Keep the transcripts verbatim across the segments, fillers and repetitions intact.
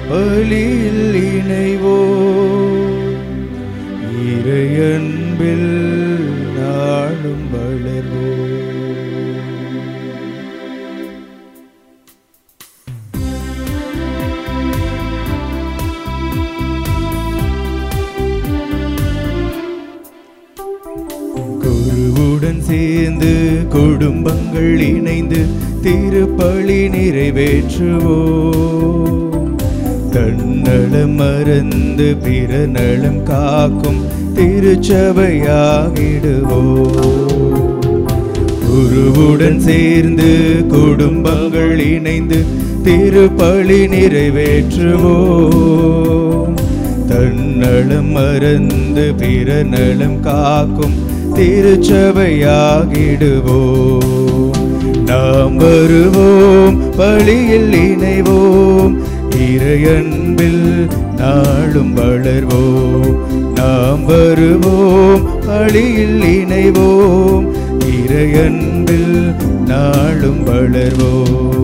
பலியில் இணைவோம். இறையன்பில் நாளும் வளர்வோம். குருவுடன் சேர்ந்து குடும்பங்கள் இணைந்து திருப்பலி நிறைவேற்றுவோம். தன்னலம் மறந்து பிற நலம் காக்கும் திருச்சபையாகிடுவோம். குருவுடன் சேர்ந்து குடும்பங்கள் இணைந்து திருப்பலி நிறைவேற்றுவோம். தன்னலம் மறந்து பிற நலம் காக்கும் திருச்சபையாகிடுவோம். நாம் வருவோம், பலியில் இணைவோம், இறையன்பில் நாளும் வளர்வோம். நாம் வருவோம், பலியில் இணைவோம், இறையன்பில் நாளும் வளர்வோம்.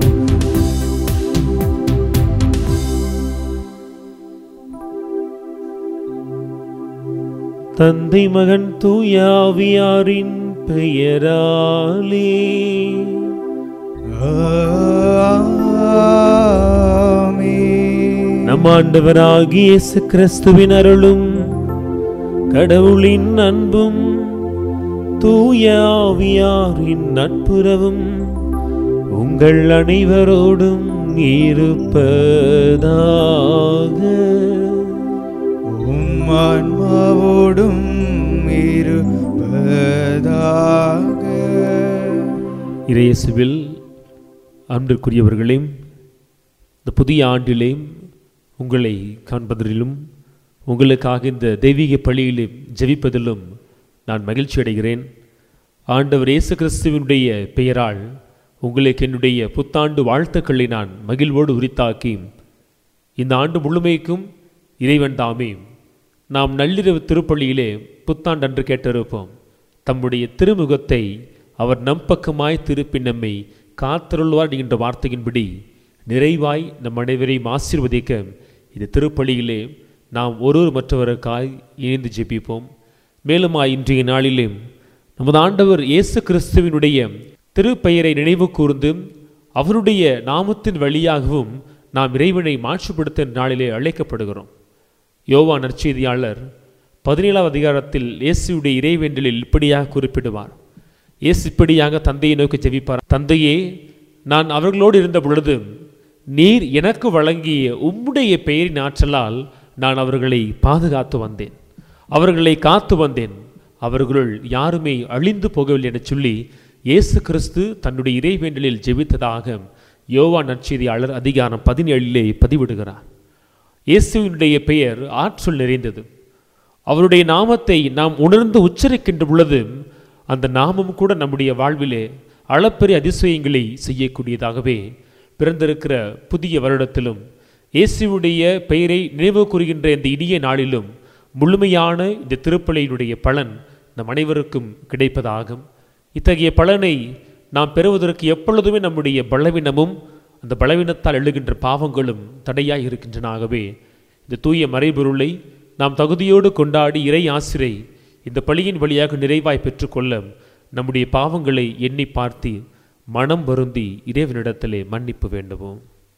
தந்தை மகன் தூய ஆவியாரின் பெயராலே ஆமென். நம் ஆண்டவராகிய இயேசு கிறிஸ்துவின் அருளும் கடவுளின் அன்பும் தூய ஆவியாரின் நட்புறவும் உங்கள் அனைவரோடும் இருப்பதாக. உம் ஆன்மாவோடும் இருப்பதாக. இயேசுவில் அன்பிற்குரியவர்களே, இந்த புதிய ஆண்டிலே உங்களை காண்பதிலும் உங்களுக்காக இந்த தெய்வீக பலியிலே ஜெபிப்பதிலும் நான் மகிழ்ச்சி அடைகிறேன். ஆண்டவர் இயேசு கிறிஸ்துவினுடைய பெயரால் உங்களுக்கு என்னுடைய புத்தாண்டு வாழ்த்துக்களை நான் மகிழ்வோடு உரித்தாக்கி, இந்த ஆண்டு முழுமைக்கும் இறைவன் தாமே நாம் நள்ளிரவு திருப்பலியிலே புத்தாண்டன்று கேட்டிருப்போம். தம்முடைய திருமுகத்தை அவர் நம் பக்கமாய் திருப்பி நம்மை காத்தருள்வார் என்கின்ற வார்த்தையின்படி நிறைவாய் நம் அனைவரையும் ஆசீர்வதிக்க இந்த திருப்பலியிலே நாம் ஒருவர் மற்றவருக்காய் இணைந்து ஜெபிப்போம். மேலும் இன்றைய நாளிலே நமது ஆண்டவர் இயேசு கிறிஸ்துவினுடைய திருப்பெயரை நினைவு கூர்ந்து அவருடைய நாமத்தின் வழியாகவும் நாம் இறைவனை மாட்சிப்படுத்த நாளிலே அழைக்கப்படுகிறோம். யோவான் நற்செய்தியாளர் பதினேழாம் அதிகாரத்தில் இயேசுடைய இறைவேண்டலில் இப்படியாக குறிப்பிடுவார். இயேசு இப்படியாக தந்தையை நோக்கி ஜெபிப்பார். தந்தையே, நான் அவர்களோடு இருந்த பொழுது நீர் எனக்கு வழங்கிய உம்முடைய பெயரின் ஆற்றலால் நான் அவர்களை பாதுகாத்து வந்தேன், அவர்களை காத்து வந்தேன், அவர்களுள் யாருமே அழிந்து போகவில்லை என சொல்லி இயேசு கிறிஸ்து தன்னுடைய இறைவேண்டலில் ஜெபித்ததாக யோவான் நற்செய்தியாளர் அதிகாரம் பதினேழிலே பதிவிடுகிறார். இயேசுவினுடைய பெயர் ஆற்றல் நிறைந்தது. அவருடைய நாமத்தை நாம் உணர்ந்து உச்சரிக்கின்ற பொழுது அந்த நாமம் கூட நம்முடைய வாழ்விலே அளப்பெரிய அதிசயங்களை செய்யக்கூடியதாகவே பிறந்திருக்கிற புதிய வருடத்திலும் இயேசுவுடைய பெயரை நினைவு கூறுகின்ற இந்த இனிய நாளிலும் முழுமையான இந்த திருப்பலியினுடைய பலன் நம் அனைவருக்கும் கிடைப்பதாகும். இத்தகைய பலனை நாம் பெறுவதற்கு எப்பொழுதுமே நம்முடைய பலவீனமும் அந்த பலவீனத்தால் எழுகின்ற பாவங்களும் தடையாய் இருக்கின்றனாகவே இந்த தூய மறைபொருளை நாம் தகுதியோடு கொண்டாடி இறை ஆசிரை இந்த பலியின் வழியாக நிறைவாய் பெற்றுக்கொள்ள நம்முடைய பாவங்களை எண்ணி பார்த்து மனம் வருந்தி இறைவனிடத்திலே மன்னிப்பு வேண்டுவோம்.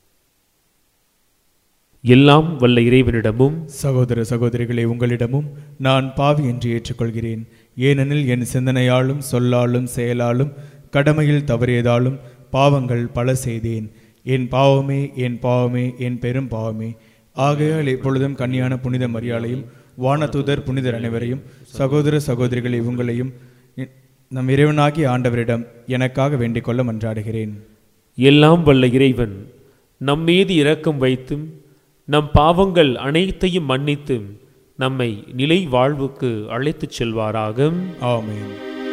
எல்லாம் வல்ல இறைவனிடமும் சகோதர சகோதரிகளை உங்களிடமும் நான் பாவி என்று ஏற்றுக்கொள்கிறேன். ஏனெனில் என் சிந்தனையாலும் சொல்லாலும் செயலாலும் கடமையில் தவறியதாலும் பாவங்கள் பல செய்தேன். என் பாவமே என் பாவமே என் பெரும் பாவமே. ஆகையால் எப்பொழுதும் கன்னியான புனித மரியாளையும் வானதூதர் புனிதர் அனைவரையும் சகோதர சகோதரிகளை உங்களையும் நம் இறைவனாகி ஆண்டவரிடம் எனக்காக வேண்டிக் கொள்ள மன்றாடுகிறேன். எல்லாம் வல்ல இறைவன் நம் மீது இரக்கம் வைத்தும் நம் பாவங்கள் அனைத்தையும் மன்னித்து நம்மை நிலை வாழ்வுக்கு அழைத்துச் செல்வாராக. ஆமென்.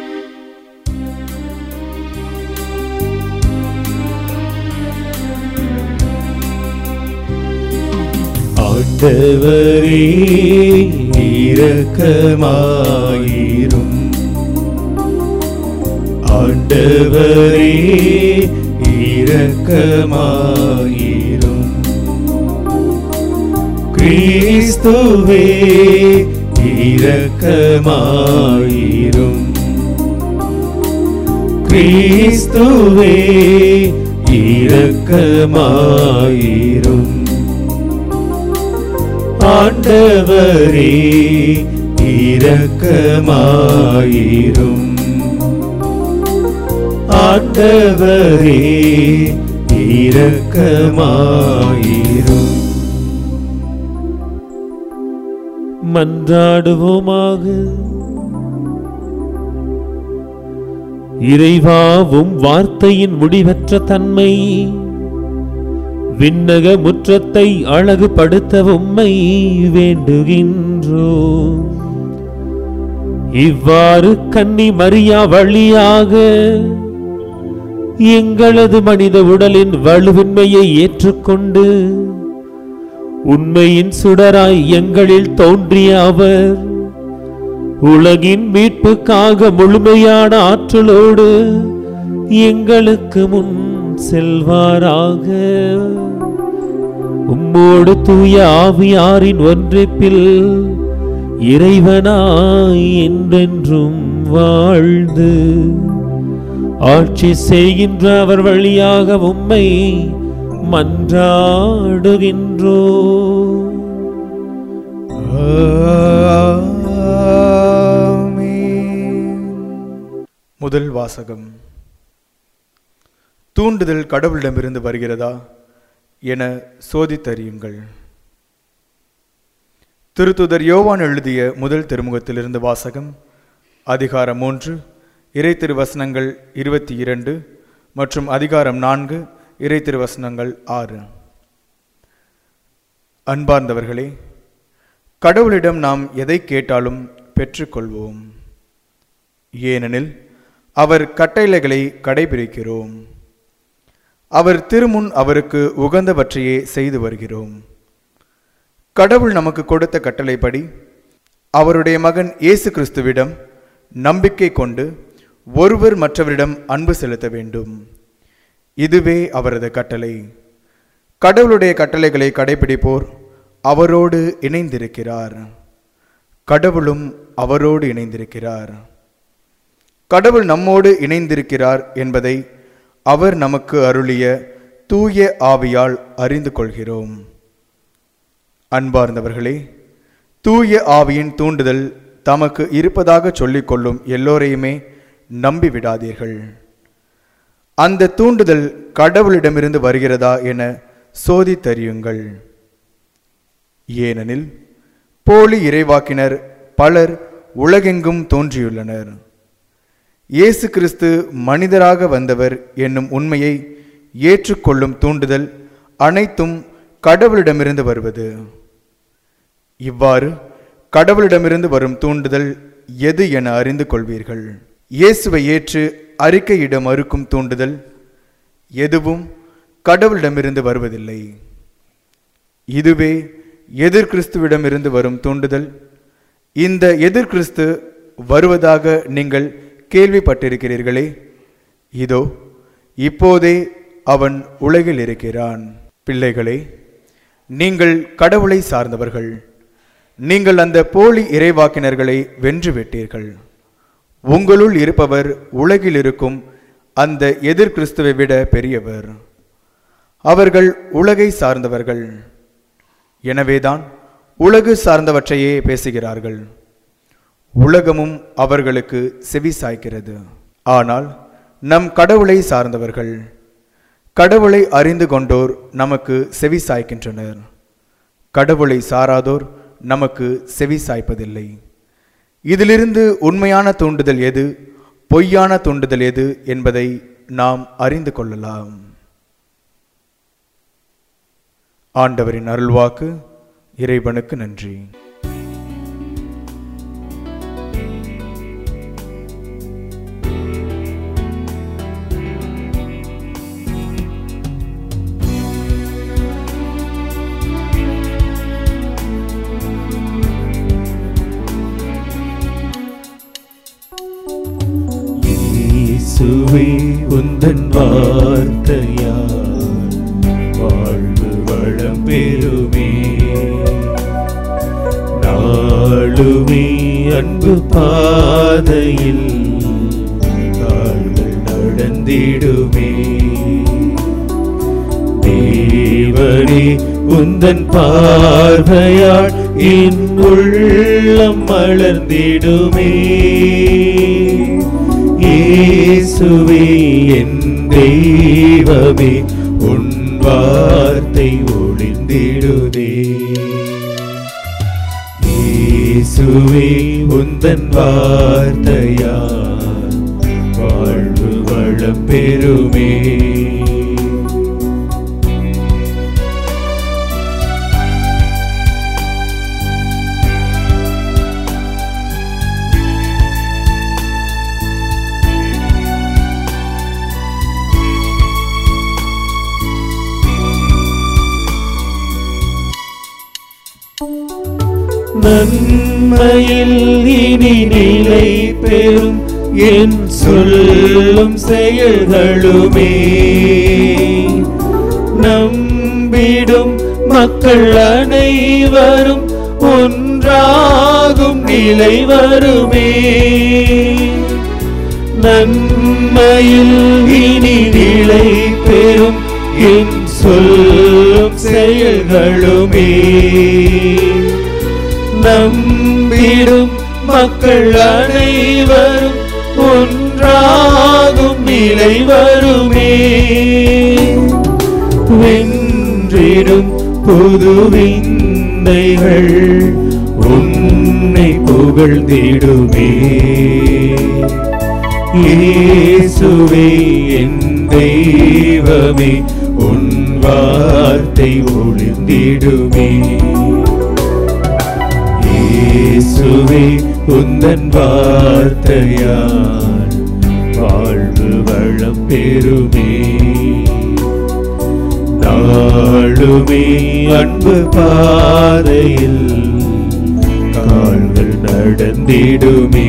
ஆண்டவரே இரக்கமாயிரும். ஆண்டவரே இரக்கமாயிரும். கிறிஸ்துவே இரக்கமாயிரும். கிறிஸ்துவே இரக்கமாயிரும். ஆண்டவரே இரக்கமாயிரும். ஆண்டவரே இரக்கமாயிரும். மன்றாடுவோமாக. இறைவாவும் வார்த்தையின் முடிவற்ற தன்மை விண்ணக முற்றத்தை அழகுபடுத்த உம்மை வேண்டுகின்றோம். இவ்வாறு கன்னி மரியா வழியாக எங்களது மனித உடலின் வலுவின்மையை ஏற்றுக்கொண்டு உண்மையின் சுடராய் எங்களில் தோன்றிய அவர் உலகின் மீட்புக்காக முழுமையான ஆற்றலோடு எங்களுக்கு முன் செல்வாராக. உம்மோடு தூய ஆவியாரின் ஒன்றிப்பில் இறைவனாய் என்றென்றும் வாழ்ந்து ஆட்சி செய்கின்ற அவர் வழியாக உம்மை மன்றாடுகின்றோம். முதல் வாசகம். தூண்டுதல் கடவுளிடமிருந்து வருகிறதா என சோதித்தறியுங்கள். திருத்துதர் யோவான் எழுதிய முதல் திருமுகத்திலிருந்து வாசகம். அதிகாரம் மூன்று, இறை திருவசனங்கள் இருபத்தி இரண்டு மற்றும் அதிகாரம் நான்கு, இறை திருவசனங்கள் ஆறு. அன்பார்ந்தவர்களே, கடவுளிடம் நாம் எதை கேட்டாலும் பெற்றுக்கொள்வோம். ஏனெனில் அவர் கட்டளைகளை கடைபிடிக்கிறோம். அவர் திருமுன் அவருக்கு உகந்தவற்றையே செய்து வருகிறோம். கடவுள் நமக்கு கொடுத்த கட்டளைப்படி அவருடைய மகன் இயேசு கிறிஸ்துவிடம் நம்பிக்கை கொண்டு ஒருவர் மற்றவரிடம் அன்பு செலுத்த வேண்டும். இதுவே அவரது கட்டளை. கடவுளுடைய கட்டளைகளை கடைபிடிப்போர் அவரோடு இணைந்திருக்கிறார். கடவுளும் அவரோடு இணைந்திருக்கிறார். கடவுள் நம்மோடு இணைந்திருக்கிறார் என்பதை அவர் நமக்கு அருளிய தூய ஆவியால் அறிந்து கொள்கிறோம். அன்பார்ந்தவர்களே, தூய ஆவியின் தூண்டுதல் தமக்கு இருப்பதாக சொல்லிக் கொள்ளும் எல்லோரையுமே நம்பிவிடாதீர்கள். அந்த தூண்டுதல் கடவுளிடமிருந்து வருகிறதா என சோதித்தறியுங்கள். ஏனெனில் போலி இறைவாக்கினர் பலர் உலகெங்கும் தோன்றியுள்ளனர். இயேசு கிறிஸ்து மனிதராக வந்தவர் என்னும் உண்மையை ஏற்றுக்கொள்ளும் தூண்டுதல் அனைத்தும் கடவுளிடமிருந்து வருவது. இவ்வாறு கடவுளிடமிருந்து வரும் தூண்டுதல் எது என அறிந்து கொள்வீர்கள். இயேசுவை ஏற்று அறிக்கையிட மறுக்கும் தூண்டுதல் எதுவும் கடவுளிடமிருந்து வருவதில்லை. இதுவே எதிர் கிறிஸ்துவிடமிருந்து வரும் தூண்டுதல். இந்த எதிர் கிறிஸ்து வருவதாக நீங்கள் கேள்விப்பட்டிருக்கிறீர்களே, இதோ இப்போதே அவன் உலகில் இருக்கிறான். பிள்ளைகளே, நீங்கள் கடவுளை சார்ந்தவர்கள். நீங்கள் அந்த போலி இறைவாக்கினர்களை வென்றுவிட்டீர்கள். உங்களுள் இருப்பவர் உலகில் இருக்கும் அந்த எதிர் கிறிஸ்துவை விட பெரியவர். அவர்கள் உலகை சார்ந்தவர்கள். எனவேதான் உலகு சார்ந்தவற்றையே பேசுகிறார்கள். உலகமும் அவர்களுக்கு செவி சாய்க்கிறது. ஆனால் நம் கடவுளை சார்ந்தவர்கள், கடவுளை அறிந்து கொண்டோர் நமக்கு செவி சாய்க்கின்றனர். கடவுளை சாராதோர் நமக்கு செவி சாய்ப்பதில்லை. இதிலிருந்து உண்மையான தூண்டுதல் எது, பொய்யான தூண்டுதல் எது என்பதை நாம் அறிந்து கொள்ளலாம். ஆண்டவரின் அருள்வாக்கு. இறைவனுக்கு நன்றி. இயேசுவே உந்தன் வார்த்தையால் வாழ்வு வளம் பெறுமே. நாளுமே அன்பு பாதையில் கால்கள் நடந்திடுமே. தேவனே உந்தன் பார்வையால் என் உள்ளம் மலர்ந்திடுமே. இயேசுவே என் தெய்வமே உன் வார்த்தை ஒளிந்திடுதே. இயேசுவே உந்தன் வார்த்தையால் வாழ்வு வளம் பெறுமே. நன்மையில் இனி நிலை பெறும் என் சொல்லும் செயல்களுமே. நம்பிடும் மக்கள் அனைவரும் ஒன்றாகும் நிலை வருமே. நன்மையில் இனி நிலை பெறும் என் சொல்லும் செயல்களுமே. நம்பிடும் மக்கள் அனைவரும் ஒன்றாகும் நிலை வருமே. வென்றிடும் புது விந்தைகள் உன்னை புகழ்ந்திடுமே. இயேசுவே என் தெய்வமே உன் வார்த்தை ஒளிந்திடுமே. இயேசுவே உந்தன் வார்த்தையால் வாழ்வு வளம் பெறுமே. நாளுமே அன்பு பாதையில் கால்கள் நடந்திடுமே.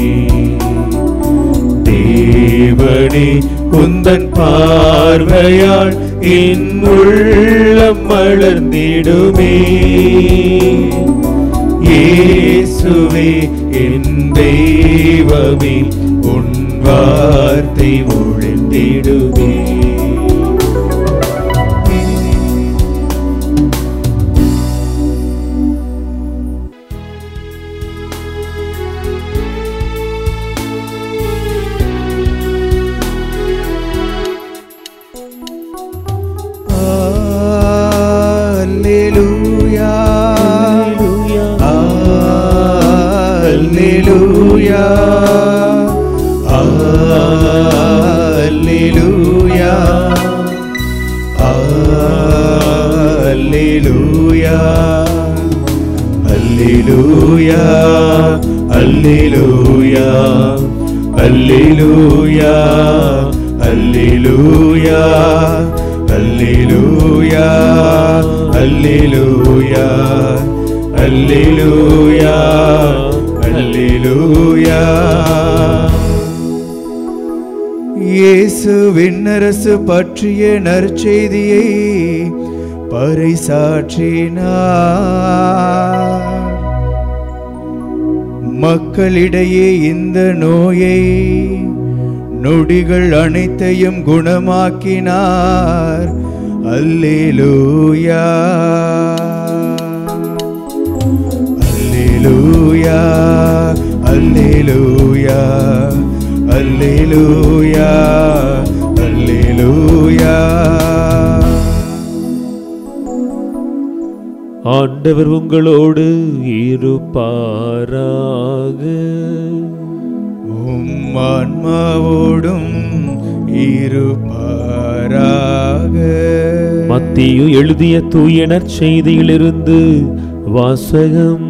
தேவனே உந்தன் பார்வையால் என் உள்ளம் மலர்ந்திடுமே. இயேசுவே என் தெய்வமே உன் வார்த்தை ஒளிந்திடுமே. இயேசுவின் அரசு பற்றிய நற்செய்தியை பறைசாற்றினார். மக்களிடையே இந்த நோயை நொடிகள் அனைத்தையும் குணமாக்கினார். அல்லேலூயா அல்லேலூயா அல்லேலூயா அல்லேலூயா அல்லேலூயா. ஆண்டவர் உங்களோடு இருப்பாராக. உம் ஆன்மாவோடும் இருப்பாராக. மத்தேயு எழுதிய தூய நற்செய்தியிலிருந்து வாசகம்.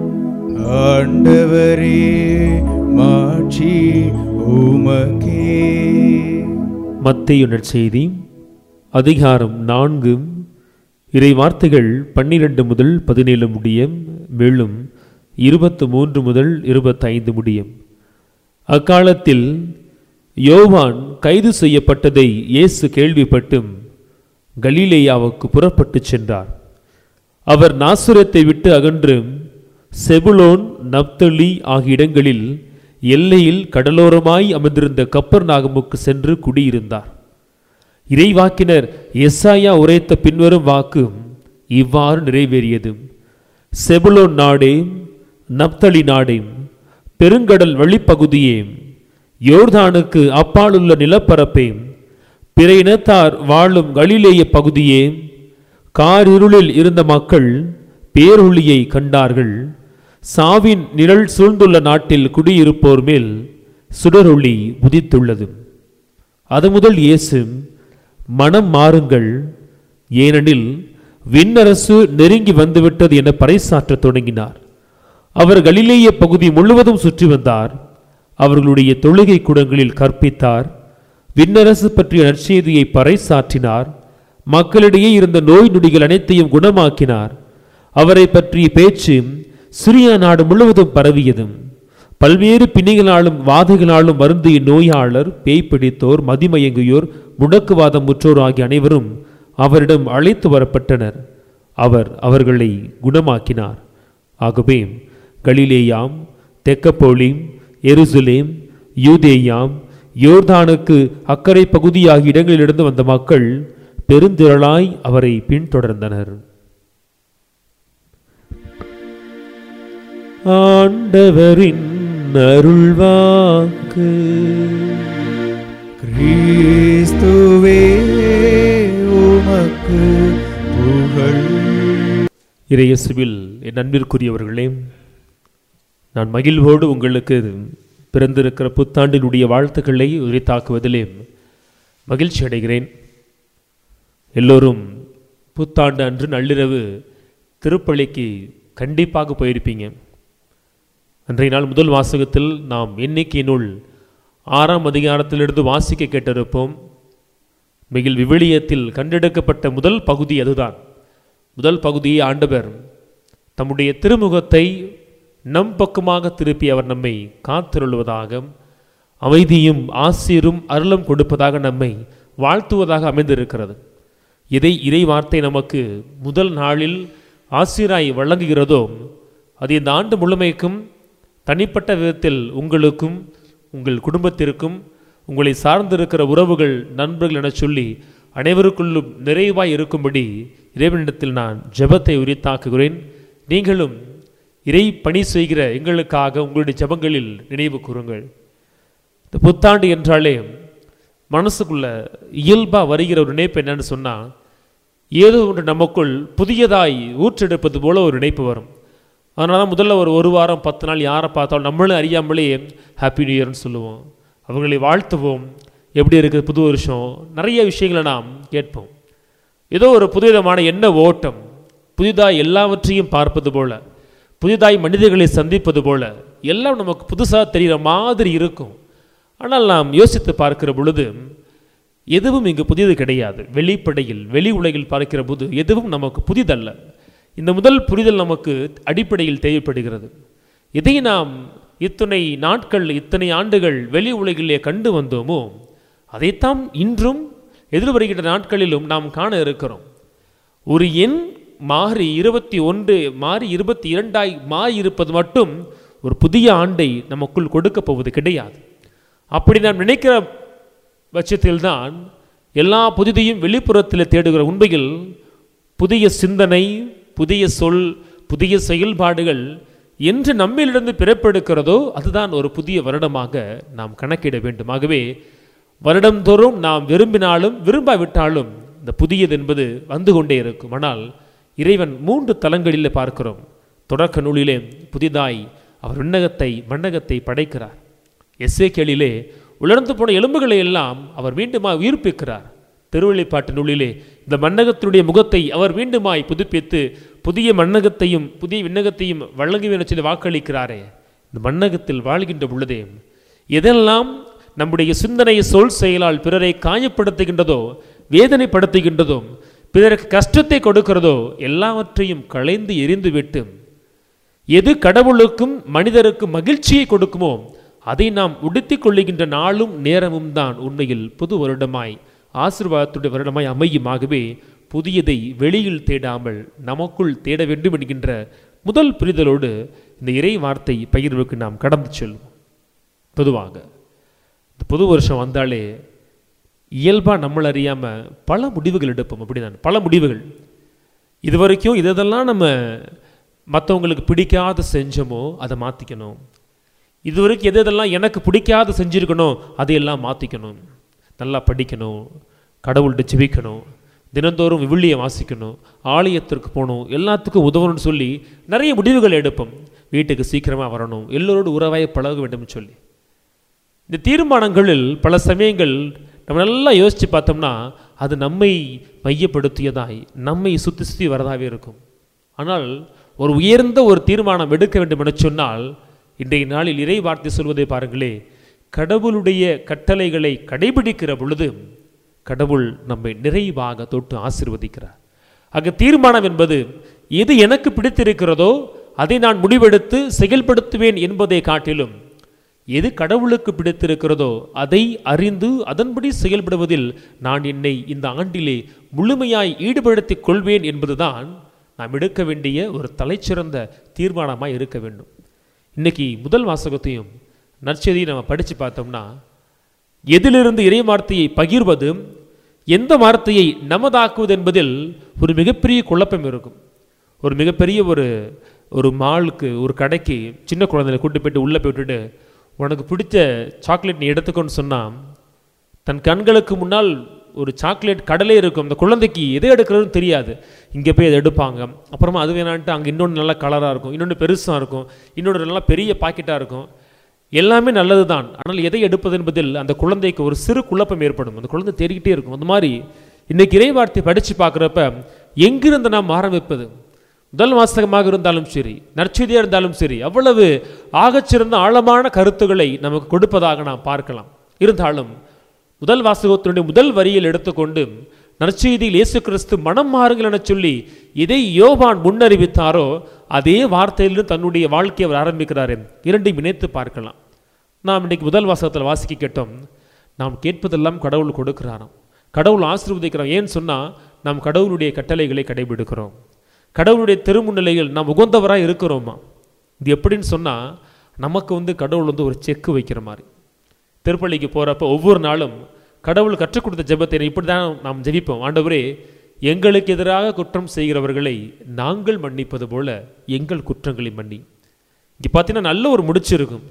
ஆண்டவரே மாட்சி உமக்கே. மத்தேயு நற்செய்தி அதிகாரம் நான்கு, இறை வார்த்தைகள் பன்னிரண்டு முதல் பதினேழு முடியும், மேலும் இருபத்து மூன்று முதல் இருபத்தைந்து முடியும். அக்காலத்தில் யோவான் கைது செய்யப்பட்டதை இயேசு கேள்விப்பட்டும் கலிலேயாவுக்கு புறப்பட்டு சென்றார். அவர் நாசரேத்தை விட்டு அகன்று செபுலோன், நப்தலி ஆகிய இடங்களில் எல்லையில் கடலோரமாய் அமர்ந்திருந்த கப்பர்நாகமுக்கு சென்று குடியிருந்தார். இறைவாக்கினர் எசாயா உரைத்த பின்வரும் வாக்கு இவ்வாறு நிறைவேறியது. செபுலோன் நாடே, நப்தலி நாடே, பெருங்கடல் வழிப்பகுதியே, யோர்தானுக்கு அப்பாலுள்ள நிலப்பரப்பே, பிற இனத்தார் வாழும் கலிலேய பகுதியே, காரிருளில் இருந்த மக்கள் பேரொளியை கண்டார்கள். சாவின் நிழல் சூழ்ந்துள்ள நாட்டில் குடியிருப்போர் மேல் சுடரொளி உதித்துள்ளது. அது முதல் இயேசு, மனம் மாறுங்கள், ஏனெனில் விண்ணரசு நெருங்கி வந்துவிட்டது என பறைசாற்ற தொடங்கினார். அவர் கலிலேய பகுதி முழுவதும் சுற்றி வந்தார். அவர்களுடைய தொழுகை கூடங்களில் கற்பித்தார். விண்ணரசு பற்றிய நற்செய்தியை பறைசாற்றினார். மக்களிடையே இருந்த நோய் நொடிகள் அனைத்தையும் குணமாக்கினார். அவரை பற்றிய பேச்சு சிரியா நாடு முழுவதும் பரவியது. பல்வேறு பிணிகளாலும் வாதைகளாலும் வருந்திய நோயாளர், பேய் பிடித்தோர், மதிமயங்கியோர், முடக்குவாதம் முற்றோர் ஆகிய அனைவரும் அவரிடம் அழைத்து வரப்பட்டனர். அவர் அவர்களை குணமாக்கினார். ஆகவே கலிலேயாம், தெக்கப்போலிம், எருசலேம், யூதேயாம், யோர்தானுக்கு அக்கறை பகுதியாகிய இடங்களிலிருந்து வந்த மக்கள் பெருந்திரளாய் அவரை பின்தொடர்ந்தனர். ஆண்டவரின் அருள்வாக்கு. கிறிஸ்துவே உமக்கு புகழ். இறையேசுவில் என் அன்பிற்குரியவர்களே, நான் மகிழ்வோடு உங்களுக்கு பிறந்திருக்கிற புத்தாண்டினுடைய வாழ்த்துக்களை உரித்தாக்குவதிலே மகிழ்ச்சி அடைகிறேன். எல்லோரும் புத்தாண்டு அன்று நள்ளிரவு திருப்பலிக்கு கண்டிப்பாக போயிருப்பீங்க. அன்றைய நாள் முதல் வாசகத்தில் நாம் எண்ணிக்கை நூல் ஆறாம் அதிகாரத்திலிருந்து வாசிக்க கேட்டிருப்போம். மிகில் விவிலியத்தில் கண்டெடுக்கப்பட்ட முதல் பகுதி அதுதான். முதல் பகுதியை ஆண்டவர் தம்முடைய திருமுகத்தை நம் பக்கமாக திருப்பி அவர் நம்மை காத்திருள்வதாக, அமைதியும் ஆசீரும் அருளும் கொடுப்பதாக நம்மை வாழ்த்துவதாக அமைந்திருக்கிறது. இதை இறை வார்த்தை நமக்கு முதல் நாளில் ஆசீராய் வழங்குகிறதோ அது இந்த ஆண்டு முழுமைக்கும் தனிப்பட்ட விதத்தில் உங்களுக்கும் உங்கள் குடும்பத்திற்கும் உங்களை சார்ந்திருக்கிற உறவுகள், நண்பர்கள் என சொல்லி அனைவருக்குள்ளும் நிறைவாய் இருக்கும்படி இறைவனிடத்தில் நான் ஜெபத்தை உரித்தாக்குகிறேன். நீங்களும் இறை பணி செய்கிற எங்களுக்காக உங்களுடைய ஜெபங்களில் நினைவு கூறுங்கள். இந்த புத்தாண்டு என்றாலே மனசுக்குள்ள இயல்பாக வருகிற ஒரு நினைப்பு என்னன்னு சொன்னால், ஏதோ ஒன்று நமக்குள் புதியதாய் ஊற்றெடுப்பது போல ஒரு நினைப்பு வரும். அதனால தான் முதல்ல ஒரு ஒரு வாரம் பத்து நாள் யாரை பார்த்தாலும் நம்மளும் அறியாமலே ஹாப்பி நியூ இயர்னு சொல்லுவோம், அவர்களை வாழ்த்துவோம், எப்படி இருக்குது புது வருஷம், நிறைய விஷயங்களை நாம் கேட்போம். ஏதோ ஒரு புதுவிதமான எண்ண ஓட்டம், புதிதாய் எல்லாவற்றையும் பார்ப்பது போல, புதிதாய் மனிதர்களை சந்திப்பது போல எல்லாம் நமக்கு புதுசாக தெரிகிற மாதிரி இருக்கும். ஆனால் நாம் யோசித்து பார்க்கிற பொழுது எதுவும் இங்கு புதியது கிடையாது. வெளிப்படையில் வெளி உலகில் பார்க்கிற போது எதுவும் நமக்கு புதிதல்ல. இந்த முதல் புரிதல் நமக்கு அடிப்படையில் தேவைப்படுகிறது. இதை நாம் இத்தனை நாட்கள் இத்தனை ஆண்டுகள் வெளி உலகிலே கண்டு வந்தோமோ அதைத்தான் இன்றும் எதிர்வருகின்ற நாட்களிலும் நாம் காண இருக்கிறோம். ஒரு எண் மாறி இருபத்தி ஒன்று மாறி இருபத்தி இரண்டாய் மாறி இருப்பது மட்டும் ஒரு புதிய ஆண்டை நமக்குள் கொடுக்க போவது கிடையாது. அப்படி நாம் நினைக்கிற பட்சத்தில்தான் எல்லா புதிதையும் வெளிப்புறத்தில் தேடுகிற உண்மையில் புதிய சிந்தனை, புதிய சொல், புதிய செயல்பாடுகள் என்று நம்மிலிருந்து பிறப்பெடுக்கிறதோ அதுதான் ஒரு புதிய வருடமாக நாம் கணக்கிட வேண்டும். ஆகவே வருடந்தோறும் நாம் விரும்பினாலும் விரும்பாவிட்டாலும் இந்த புதியது என்பது வந்து கொண்டே இருக்கும். ஆனால் இறைவன் மூன்று தலங்களில் பார்க்கிறோம். தொடக்க நூலிலே புதிதாய் அவர் விண்ணகத்தை மண்ணகத்தை படைக்கிறார். எசேக்கியேலிலே உலர்ந்து போன எலும்புகளை எல்லாம் அவர் மீண்டுமாய் உயிர்ப்பிக்கிறார். திருவெளிப்பாட்டு நூலிலே இந்த மண்ணகத்தினுடைய முகத்தை அவர் மீண்டுமாய் புதுப்பித்து புதிய மண்ணகத்தையும் புதிய விண்ணகத்தையும் வழங்குவேன் சொல்லி வாக்களிக்கிறாரே. இந்த மண்ணகத்தில் வாழ்கின்ற பொழுதே எதெல்லாம் நம்முடைய சிந்தனை சொல் செயலால் பிறரை காயப்படுத்துகின்றதோ, வேதனைப்படுத்துகின்றதோ, பிறருக்கு கஷ்டத்தை கொடுக்கிறதோ எல்லாவற்றையும் களைந்து எரிந்துவிட்டு எது கடவுளுக்கும் மனிதருக்கும் மகிழ்ச்சியை கொடுக்குமோ அதை நாம் உடுத்தி கொள்ளுகின்ற நாளும் நேரமும் தான் உண்மையில் புது வருடமாய் ஆசீர்வாதத்துடைய வருடமாய் அமையும். ஆகவே புதியதை வெளியில் தேடாமல் நமக்குள் தேட வேண்டும் என்கின்ற முதல் புரிதலோடு இந்த இறை வார்த்தை பகிர்வுக்கு நாம் கடந்து செல்வோம். பொதுவாக இந்த புது வருஷம் வந்தாலே இயல்பாக நம்மள அறியாமல் பல முடிவுகள் எடுப்போம். அப்படி தான் பல முடிவுகள். இது வரைக்கும் இதெல்லாம் நம்ம மற்றவங்களுக்கு பிடிக்காத செஞ்சோமோ அதை மாற்றிக்கணும். இது வரைக்கும் எது எதெல்லாம் எனக்கு பிடிக்காத செஞ்சுருக்கணும் அதையெல்லாம் மாற்றிக்கணும். நல்லா படிக்கணும், கடவுள்கிட்ட ஜெபிக்கணும், தினந்தோறும் விவிலியை வாசிக்கணும், ஆலயத்திற்கு போகணும், எல்லாத்துக்கும் உதவணும்னு சொல்லி நிறைய முடிவுகள் எடுப்போம். வீட்டுக்கு சீக்கிரமாக வரணும், எல்லோரோடு உறவாய பழக வேண்டும் சொல்லி. இந்த தீர்மானங்களில் பல சமயங்கள் நம்ம நல்லா யோசித்து பார்த்தோம்னா அது நம்மை மையப்படுத்தியதாய் நம்மை சுற்றி சுற்றி வரதாகவே இருக்கும். ஆனால் ஒரு உயர்ந்த ஒரு தீர்மானம் எடுக்க வேண்டும் என சொன்னால் இன்றைய நாளில் இறை வார்த்தை சொல்வதை பாருங்களே, கடவுளுடைய கட்டளைகளை கடைபிடிக்கிற பொழுது கடவுள் நம்மை நிறைவாக தொட்டு ஆசீர்வதிக்கிறார். ஆக தீர்மானம் என்பது எது எனக்கு பிடித்திருக்கிறதோ அதை நான் முடிவெடுத்து செயல்படுத்துவேன் என்பதை காட்டிலும் எது கடவுளுக்கு பிடித்திருக்கிறதோ அதை அறிந்து அதன்படி செயல்படுவதில் நான் என்னை இந்த ஆண்டிலே முழுமையாய் ஈடுபடுத்திக் கொள்வேன் என்பதுதான் நாம் எடுக்க வேண்டிய ஒரு தலைச்சிறந்த தீர்மானமாக இருக்க வேண்டும். இன்னைக்கு முதல் வாசகத்தையும் நற்செய்தியை நம்ம படித்து பார்த்தோம்னா எதிலிருந்து இறை வார்த்தையை பகிர்வது, எந்த வார்த்தையை நமதாக்குவது என்பதில் ஒரு மிகப்பெரிய குழப்பம் இருக்கும். ஒரு மிகப்பெரிய ஒரு ஒரு மாலுக்கு ஒரு கடைக்கு சின்ன குழந்தைகளை கூட்டு போயிட்டு உள்ளே போய்விட்டுட்டு உனக்கு பிடிச்ச சாக்லேட் நீ எடுத்துக்கோன்னு சொன்னால் தன் கண்களுக்கு முன்னால் ஒரு சாக்லேட் கடலே இருக்கும். அந்த குழந்தைக்கு எதை எடுக்கிறதுன்னு தெரியாது. இங்கே போய் அதை எடுப்பாங்க. அப்புறமா அது வேணான்ட்டு அங்கே இன்னொன்று நல்லா கலராக இருக்கும், இன்னொன்று பெருசாக இருக்கும், இன்னொன்று நல்லா பெரிய பாக்கெட்டாக இருக்கும். எல்லாமே நல்லது தான். ஆனால் எதை எடுப்பது என்பதில் அந்த குழந்தைக்கு ஒரு சிறு குழப்பம் ஏற்படும். அந்த குழந்தை தேடிக்கிட்டே இருக்கும். அந்த மாதிரி இன்றைக்கி இறை வார்த்தை படித்து பார்க்குறப்ப எங்கிருந்து நாம் ஆரம்பிப்பது? முதல் வாசகமாக இருந்தாலும் சரி, நற்செய்தியாக இருந்தாலும் சரி, அவ்வளவு ஆகச்சிறந்த ஆழமான கருத்துக்களை நமக்கு கொடுப்பதாக நாம் பார்க்கலாம். இருந்தாலும் முதல் வாசகத்தினுடைய முதல் வரியில் எடுத்துக்கொண்டு நற்செய்தியில் இயேசு கிறிஸ்து மனம் மாறுங்கள் என சொல்லி இதை யோவான் முன்னறிவித்தாரோ அதே வார்த்தையிலிருந்து தன்னுடைய வாழ்க்கையை அவர் ஆரம்பிக்கிறார். இரண்டையும் இணைத்து பார்க்கலாம். நாம் இன்றைக்கு முதல் வாசகத்தில் வாசிக்க கேட்டோம், நாம் கேட்பதெல்லாம் கடவுள் கொடுக்கிறாராம், கடவுள் ஆசீர்வதிக்கிறோம். ஏன்னு சொன்னால் நாம் கடவுளுடைய கட்டளைகளை கடைபிடிக்கிறோம், கடவுளுடைய திருமுன்னிலையில் நாம் உகந்தவராக இருக்கிறோமா. இது எப்படின்னு சொன்னால் நமக்கு வந்து கடவுள் வந்து ஒரு செக்கு வைக்கிற மாதிரி. திருப்பள்ளிக்கு போகிறப்ப ஒவ்வொரு நாளும் கடவுள் கற்றுக் கொடுத்த ஜெபத்தை இப்படி தான் நாம் ஜெபிப்போம். ஆண்டவரே, எங்களுக்கு எதிராக குற்றம் செய்கிறவர்களை நாங்கள் மன்னிப்பது போல எங்கள் குற்றங்களை மன்னி. இங்கே பார்த்தீங்கன்னா நல்ல ஒரு முடிச்சு இருக்கும்.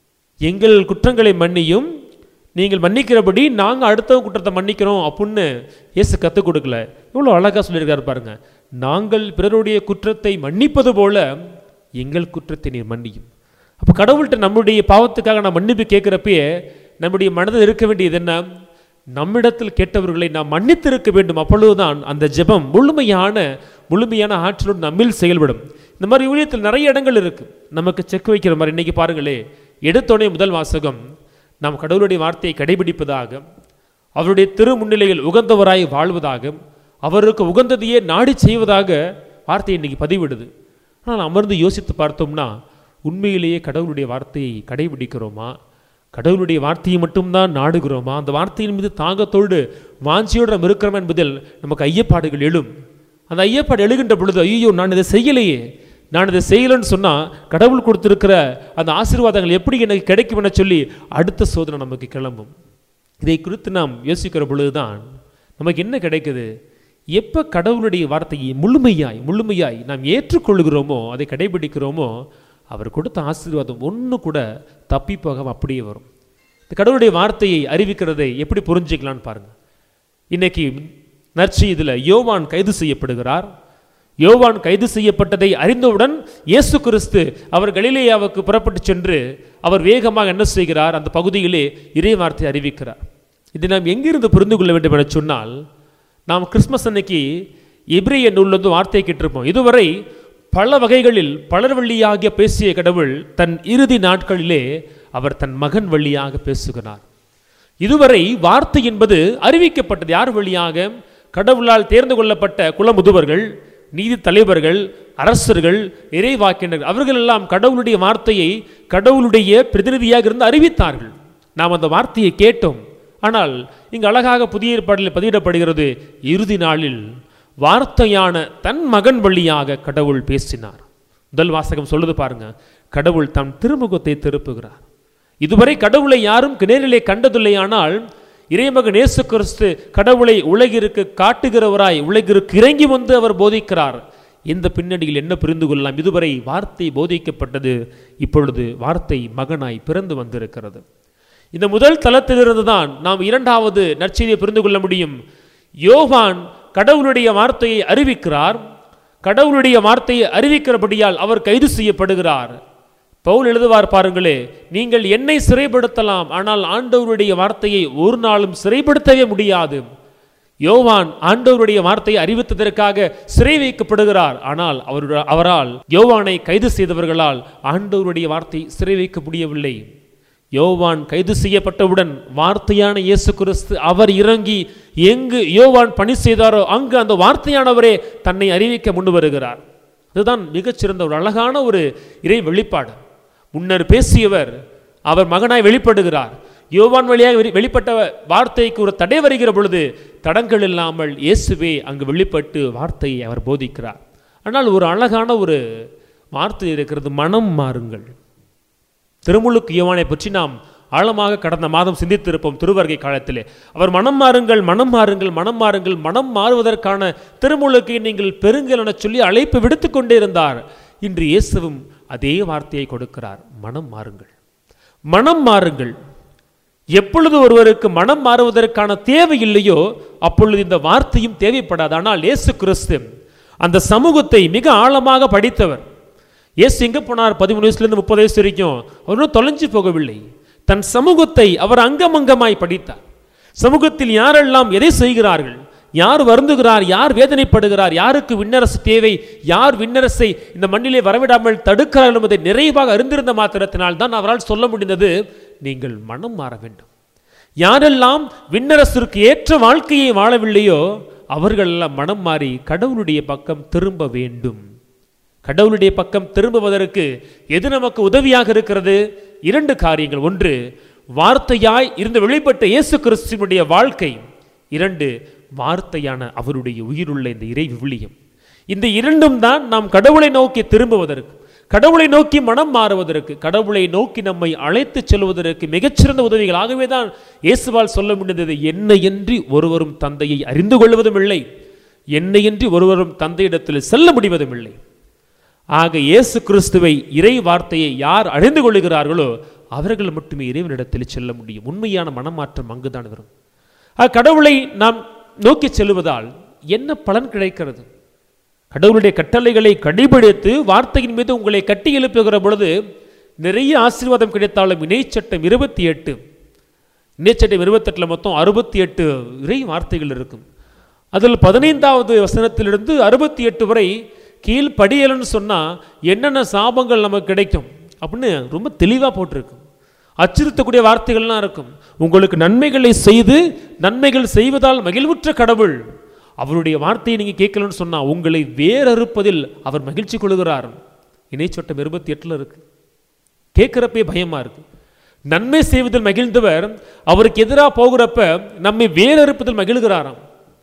எங்கள் குற்றங்களை மன்னியும், நீங்கள் மன்னிக்கிறபடி நாங்கள் அடுத்தவங்க குற்றத்தை மன்னிக்கிறோம் அப்படின்னு இயேசு கற்றுக் கொடுக்கல. இவ்வளோ அழகாக சொல்லியிருக்காரு பாருங்க. நாங்கள் பிறருடைய குற்றத்தை மன்னிப்பது போல எங்கள் குற்றத்தை நீர் மன்னியும். அப்போ கடவுள்கிட்ட நம்முடைய பாவத்துக்காக நான் மன்னிப்பு கேட்குறப்பயே நம்முடைய மனதில் இருக்க வேண்டியது என்ன? நம்மிடத்தில் கேட்டவர்களை நாம் மன்னித்திருக்க வேண்டும். அப்பொழுதுதான் அந்த ஜெபம் முழுமையான முழுமையான ஆற்றலோடு நம்மில் செயல்படும். இந்த மாதிரி ஊழியத்தில் நிறைய இடங்கள் இருக்குது நமக்கு செக் வைக்கிற மாதிரி. இன்றைக்கி பாருங்களே, எடுத்தோடனே முதல் வாசகம் நாம் கடவுளுடைய வார்த்தையை கடைபிடிப்பதாக, அவருடைய திரு முன்னிலையில் உகந்தவராய் வாழ்வதாக, அவருக்கு உகந்ததையே நாடி செய்வதாக வார்த்தையை இன்றைக்கி பதிவிடுது. ஆனால் அமர்ந்து யோசித்து பார்த்தோம்னா உண்மையிலேயே கடவுளுடைய வார்த்தையை கடைபிடிக்கிறோமா? கடவுளுடைய வார்த்தையை மட்டும்தான் நாடுகிறோமா? அந்த வார்த்தையின் மீது தாகத்தோடு வாஞ்சியோடு நம்ம இருக்கிறோம் என்பதில் நமக்கு ஐயப்பாடுகள் எழும். அந்த ஐயப்பாடு எழுகின்ற பொழுது, ஐயோ நான் இதை செய்யலையே, நான் இதை செய்யலைன்னு சொன்னால் கடவுள் கொடுத்துருக்கிற அந்த ஆசீர்வாதங்கள் எப்படி எனக்கு கிடைக்கும் என சொல்லி அடுத்த சோதனை நமக்கு கிளம்பும். இதை குறித்து நாம் யோசிக்கிற பொழுதுதான் நமக்கு என்ன கிடைக்குது? எப்போ கடவுளுடைய வார்த்தையை முழுமையாய் முழுமையாய் நாம் ஏற்றுக்கொள்கிறோமோ, அதை கடைபிடிக்கிறோமோ, அவர் கொடுத்த ஆசீர்வாதம் ஒன்று கூட தப்பி போக அப்படியே வரும். இந்த கடவுளுடைய வார்த்தையை அறிவிக்கிறதை எப்படி புரிஞ்சுக்கலான்னு பாருங்கள். இன்னைக்கு நற்செய்தியில் யோவான் கைது செய்யப்படுகிறார். யோவான் கைது செய்யப்பட்டதை அறிந்தவுடன் இயேசு கிறிஸ்து அவர் கலிலேயாவுக்கு புறப்பட்டு சென்று அவர் வேகமாக என்ன செய்கிறார்? அந்த பகுதியிலே இறை வார்த்தை அறிவிக்கிறார். இதை நாம் எங்கிருந்து புரிந்து கொள்ள வேண்டும் என சொன்னால், நாம் கிறிஸ்மஸ் அன்னைக்கு எபிரேய நூலிலிருந்து வார்த்தையை கேட்டிருப்போம். இதுவரை பல வகைகளில் பலர் வழியாக பேசிய கடவுள் தன் இறுதி நாட்களிலே அவர் தன் மகன் வழியாக பேசுகிறார். இதுவரை வார்த்தை என்பது அறிவிக்கப்பட்டது யார் வழியாக? கடவுளால் தேர்ந்து கொள்ளப்பட்ட குலமுதுவர்கள், நீதி தலைவர்கள், அரசர்கள், இறைவாக்கினர்கள், அவர்கள் எல்லாம் கடவுளுடைய வார்த்தையை கடவுளுடைய பிரதிநிதியாக இருந்து அறிவித்தார்கள். நாம் அந்த வார்த்தையை கேட்டோம். ஆனால் இங்கு அழகாக புதிய ஏற்பாட்டில் பதிவிடப்படுகிறது, இறுதி நாளில் வார்த்தையான தன் மகன் வழியாக கடவுள் பேசினார். முதல் வாசகம் சொல்லுது பாருங்க, கடவுள் தம் திருமுகத்தை திருப்புகிறார். இதுவரை கடவுளை யாரும் நேரிலே கண்டதில்லை. ஆனால் இறைமகன் இயேசு கிறிஸ்து கடவுளை உலகிற்கு காட்டுகிறவராய் உலகிற்கு இறங்கி வந்து அவர் போதிக்கிறார். இந்த பின்னணியில் என்ன புரிந்து கொள்ளலாம்? இதுவரை வார்த்தை போதிக்கப்பட்டது, இப்பொழுது வார்த்தை மகனாய் பிறந்து வந்திருக்கிறது. இந்த முதல் தளத்திலிருந்து தான் நாம் இரண்டாவது நற்செய்தியை புரிந்து கொள்ள முடியும். யோவான் கடவுளுடைய வார்த்தையை அறிவிக்கிறார். கடவுளுடைய வார்த்தையை அறிவிக்கிறபடியால் அவர் கைது செய்யப்படுகிறார். பவுல் எழுதுவார் பாருங்களே, நீங்கள் என்னை சிறைப்படுத்தலாம், ஆனால் ஆண்டவருடைய வார்த்தையை ஒரு நாளும் சிறைப்படுத்தவே முடியாது. யோவான் ஆண்டவருடைய வார்த்தையை அறிவித்ததற்காக சிறை வைக்கப்படுகிறார். ஆனால் அவரால் யோவானை கைது செய்தவர்களால் ஆண்டவருடைய வார்த்தை சிறை வைக்க முடியவில்லை. யோவான் கைது செய்யப்பட்டவுடன் வார்த்தையான இயேசு கிறிஸ்து அவர் இறங்கி எங்கு யோவான் பணி செய்தாரோ அங்கு அந்த வார்த்தையானவரே தன்னை அறிவிக்க முன் வருகிறார். அதுதான் மிகச்சிறந்த ஒரு அழகான ஒரு இறை வெளிப்பாடு. முன்னர் பேசியவர் அவர் மகனாய் வெளிப்படுகிறார். யோவான் வழியாக வெளிப்பட்ட வார்த்தைக்கு ஒரு தடை வருகிற பொழுது தடங்கள் இல்லாமல் இயேசுவே அங்கு வெளிப்பட்டு வார்த்தையை அவர் போதிக்கிறார். ஆனால் ஒரு அழகான ஒரு வார்த்தை இருக்கிறது, மனம் மாறுங்கள். திருமுழுக்கு யோவானை பற்றி நாம் ஆழமாக கடந்த மாதம் சிந்தித்திருப்போம். திருவருகை காலத்திலே அவர் மனம் மாறுங்கள், மனம் மாறுங்கள், மனம் மாறுங்கள், மனம் மாறுவதற்கான திருமுழுக்கை நீங்கள் பெறுங்கள் என சொல்லி அழைப்பு விடுத்து கொண்டே இருந்தார். இன்று இயேசுவும் அதே வார்த்தையை கொடுக்கிறார், மனம் மாறுங்கள், மனம் மாறுங்கள். எப்பொழுது ஒருவருக்கு மனம் மாறுவதற்கான தேவை இல்லையோ அப்பொழுது இந்த வார்த்தையும் தேவைப்படாது. ஆனால் இயேசு கிறிஸ்து அந்த சமூகத்தை மிக ஆழமாக படித்தவர். இயேசு எங்கே போனார்? பதிமூணு வயசுலேருந்து முப்பது வயசு வரைக்கும் அவரும் தொலைஞ்சு போகவில்லை. தன் சமூகத்தை அவர் அங்கமங்கமாய் படித்தார். சமூகத்தில் யாரெல்லாம் எதை செய்கிறார்கள், யார் வருந்துகிறார், யார் வேதனைப்படுகிறார், யாருக்கு விண்ணரசு தேவை, யார் விண்ணரசை இந்த மண்ணிலே வரவிடாமல் தடுக்கிறார்கள் என்பதை நிறைவாக அறிந்திருந்த மாத்திரத்தினால் தான் அவரால் சொல்ல முடிந்தது, நீங்கள் மனம் மாற வேண்டும். யாரெல்லாம் விண்ணரசிற்கு ஏற்ற வாழ்க்கையை வாழவில்லையோ அவர்கள் எல்லாம் மனம் மாறி கடவுளுடைய பக்கம் திரும்ப வேண்டும். கடவுளுடைய பக்கம் திரும்புவதற்கு எது நமக்கு உதவியாக இருக்கிறது? இரண்டு காரியங்கள். ஒன்று, வார்த்தையாய் இருந்து வெளிப்பட்ட இயேசு கிறிஸ்துவினுடைய வாழ்க்கை. இரண்டு, வார்த்தையான அவருடைய உயிருள்ள இந்த இறை விவிலியம். இந்த இரண்டும் தான் நாம் கடவுளை நோக்கி திரும்புவதற்கு, கடவுளை நோக்கி மனம் மாறுவதற்கு, கடவுளை நோக்கி நம்மை அழைத்து செல்வதற்கு மிகச்சிறந்த உதவிகள். ஆகவே தான் இயேசுவால் சொல்ல முடிந்தது, என்னையன்றி ஒருவரும் தந்தையை அறிந்து கொள்வதும் இல்லை, என்னையன்றி ஒருவரும் தந்தையிடத்தில் செல்ல முடிவதும் இல்லை. ஆக இயேசு கிறிஸ்துவை, இறை வார்த்தையை யார் அறிந்து கொள்ளுகிறார்களோ அவர்கள் மட்டுமே இறைவனிடத்தில் செல்ல முடியும். உண்மையான மனமாற்றம் அங்குதான் வரும். ஆக கடவுளை நாம் நோக்கி செல்வதால் என்ன பலன் கிடைக்கிறது? கடவுளுடைய கட்டளைகளை கடைபிடித்து வார்த்தையின் மீது உங்களை கட்டி எழுப்புகிற பொழுது நிறைய ஆசீர்வாதம் கிடைத்தாலும் இணைச்சட்டம் இருபத்தி எட்டு இணைச்சட்டம் இருபத்தி எட்டுல மொத்தம் அறுபத்தி எட்டு இறை வார்த்தைகள் இருக்கும். அதில் பதினைந்தாவது வசனத்திலிருந்து அறுபத்தி எட்டு வரை கீழ்படியலன்னு சொன்னால் என்னென்ன சாபங்கள் நமக்கு கிடைக்கும் அப்படின்னு ரொம்ப தெளிவாக போட்டிருக்கு. அச்சுறுத்தக்கூடிய வார்த்தைகள்லாம் இருக்கும். உங்களுக்கு நன்மைகளை செய்து நன்மைகள் செய்வதால் மகிழ்வுற்ற கடவுள், அவருடைய வார்த்தையை நீங்கள் கேட்கலன்னு சொன்னால் உங்களை வேறறுப்பதில் அவர் மகிழ்ச்சி கொள்கிறார். இணைச்சட்டம் இருபத்தி எட்டில் இருக்கு. கேட்குறப்பே பயமாக இருக்கு. நன்மை செய்வதில் மகிழ்ந்தவர் அவருக்கு எதிராக போகிறப்ப நம்மை வேறறுப்பதில் மகிழ்கிறாராம்.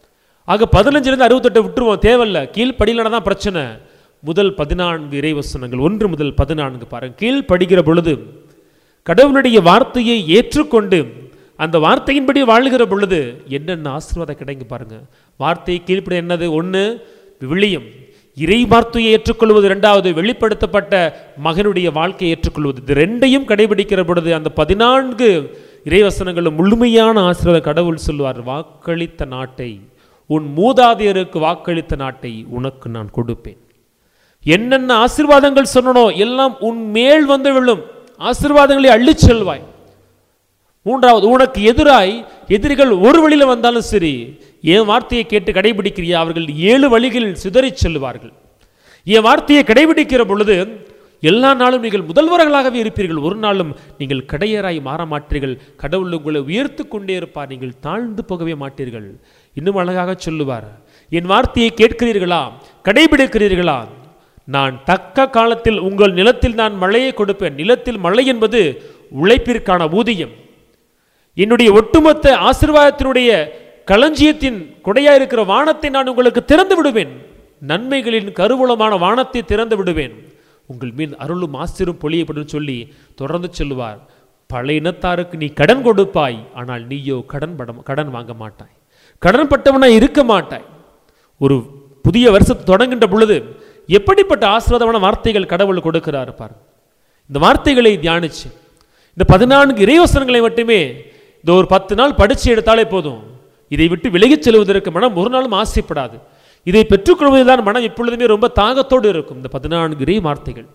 ஆக பதினஞ்சுலேருந்து அறுபத்தெட்டு விட்டுருவோம், தேவையில்லை. கீழ்படியிலனா தான் பிரச்சனை. முதல் பதினான்கு இறைவசனங்கள் ஒன்று முதல் பதினான்கு பாருங்க. கீழ்படிகிற பொழுது கடவுளுடைய வார்த்தையை ஏற்றுக்கொண்டு அந்த வார்த்தையின்படி வாழ்கிற பொழுது என்னென்ன ஆசீர்வாதம் கிடைங்க பாருங்க. வார்த்தையை கீழ்ப்படி என்னது? ஒன்று விவிலியம், இறை வார்த்தையை ஏற்றுக்கொள்வது. இரண்டாவது வெளிப்படுத்தப்பட்ட மகனுடைய வாழ்க்கையை ஏற்றுக்கொள்வது. இது ரெண்டையும் கடைபிடிக்கிற பொழுது அந்த பதினான்கு இறைவசனங்களும் முழுமையான ஆசீர்வாதம். கடவுள் சொல்வார், வாக்களித்த நாட்டை, உன் மூதாதையருக்கு வாக்களித்த நாட்டை உனக்கு நான் கொடுப்பேன். என்னென்ன ஆசீர்வாதங்கள் சொன்னனோ எல்லாம் உன் மேல் வந்து விழும். ஆசீர்வாதங்களை அள்ளி செல்வாய். மூன்றாவது, உனக்கு எதிராய் எதிரிகள் ஒரு வழியில் வந்தாலும் சரி, என் வார்த்தையை கேட்டு கடைபிடிக்கிறியா, அவர்கள் ஏழு வழிகளில் சிதறி செல்வார்கள். என் வார்த்தையை கடைபிடிக்கிற பொழுது எல்லா நாளும் நீங்கள் முதல்வர்களாகவே இருப்பீர்கள். ஒரு நாளும் நீங்கள் கடையராய் மாற மாட்டீர்கள். கடவுள் உங்களை உயர்த்து கொண்டே இருப்பார். நீங்கள் தாழ்ந்து போகவே மாட்டீர்கள். இன்னும் அழகாக சொல்லுவார், என் வார்த்தையை கேட்கிறீர்களா, கடைபிடிக்கிறீர்களா, நான் தக்க காலத்தில் உங்கள் நிலத்தில் நான் மழையை கொடுப்பேன். நிலத்தில் மழை என்பது உழைப்பிற்கான ஊதியம். என்னுடைய ஒட்டுமொத்த ஆசீர்வாதத்தினுடைய களஞ்சியத்தின் கொடையாக இருக்கிற வானத்தை நான் உங்களுக்கு திறந்து விடுவேன். நன்மைகளின் கருவூலமான வானத்தை திறந்து விடுவேன். உங்கள் மீது அருளும் ஆசிரும் பொழியப்படும் சொல்லி தொடர்ந்து சொல்லுவார். பழைய இனத்தாருக்கு நீ கடன் கொடுப்பாய், ஆனால் நீயோ கடன் பட கடன் வாங்க மாட்டாய், கடன் பட்டவனாய் இருக்க மாட்டாய். ஒரு புதிய வருஷத்தை தொடங்குகின்ற பொழுது எப்படிப்பட்ட ஆசீர்வாதமான வார்த்தைகள் கடவுள் கொடுக்கிறார் பார். இந்த வார்த்தைகளை தியானிச்சு இந்த பதினான்கு இறைவசனங்களை மட்டுமே இந்த ஒரு பத்து நாள் படிச்சு எடுத்தாலே போதும். இதை விட்டு விலகிச் செல்வதற்கு மனம் ஒரு நாளும் ஆசைப்படாது. இதை பெற்றுக்கொள்வதுதான் மனம் எப்பொழுதுமே ரொம்ப தாகத்தோடு இருக்கும். இந்த பதினான்கு இறை வார்த்தைகள்